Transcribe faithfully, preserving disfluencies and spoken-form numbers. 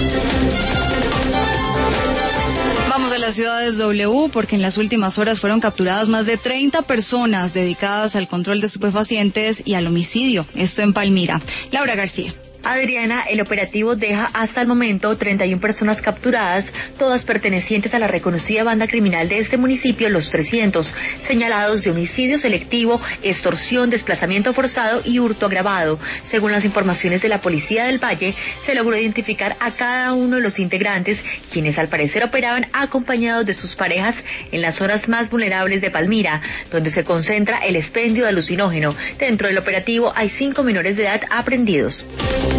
Vamos a las ciudades W porque en las últimas horas fueron capturadas más de treinta personas dedicadas al control de estupefacientes y al homicidio. Esto en Palmira. Laura García. Adriana, el operativo deja hasta el momento treinta y una personas capturadas, todas pertenecientes a la reconocida banda criminal de este municipio, Los trescientos, señalados de homicidio selectivo, extorsión, desplazamiento forzado y hurto agravado. Según las informaciones de la Policía del Valle, se logró identificar a cada uno de los integrantes, quienes al parecer operaban acompañados de sus parejas en las zonas más vulnerables de Palmira, donde se concentra el expendio de alucinógeno. Dentro del operativo hay cinco menores de edad aprehendidos.